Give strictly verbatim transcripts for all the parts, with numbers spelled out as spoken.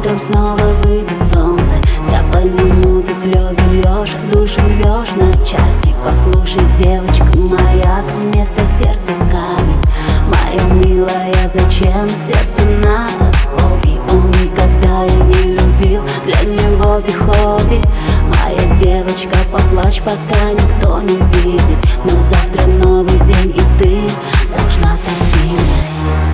Утром снова выйдет солнце, зря по нему ты слезы льешь, душу рвешь на части. Послушай, девочка моя, там вместо сердца камень. Моя милая, зачем сердце на осколки? Он никогда и не любил, для него ты хобби. Моя девочка, поплачь, пока никто не видит. Но завтра новый день, и ты должна стать сильной.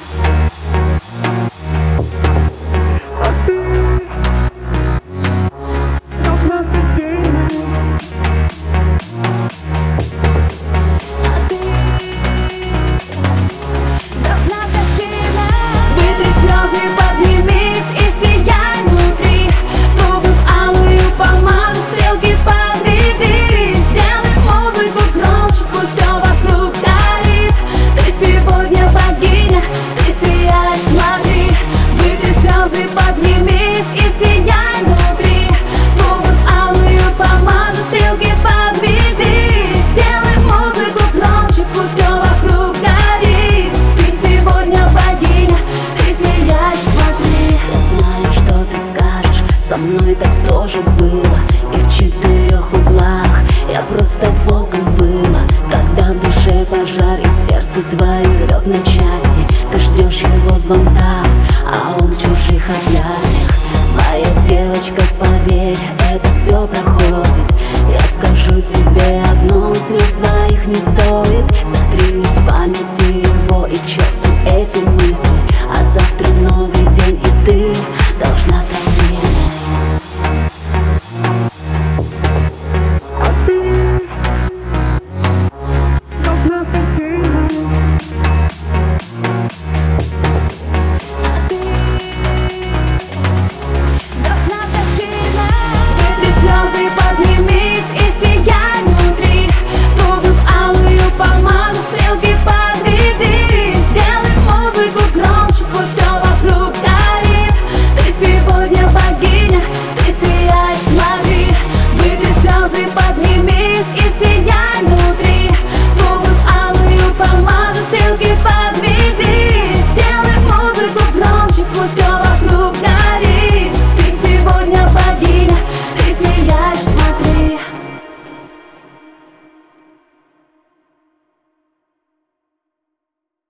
Поднимись и сияй внутри. Губы алую помаду, стрелки подведи. Сделай музыку громче, пусть все вокруг горит. Ты сегодня богиня, ты сияешь, смотри. Я знаю, что ты скажешь, со мной так тоже было. И в четырех углах я просто волком выла. Когда в душе пожар и сердце твое рвет на части, ты ждешь его звонка, а он в чужих объятиях. Моя девочка, поверь, это все проходит. Я скажу тебе одно, слез твоих не стоит. Сотри из памяти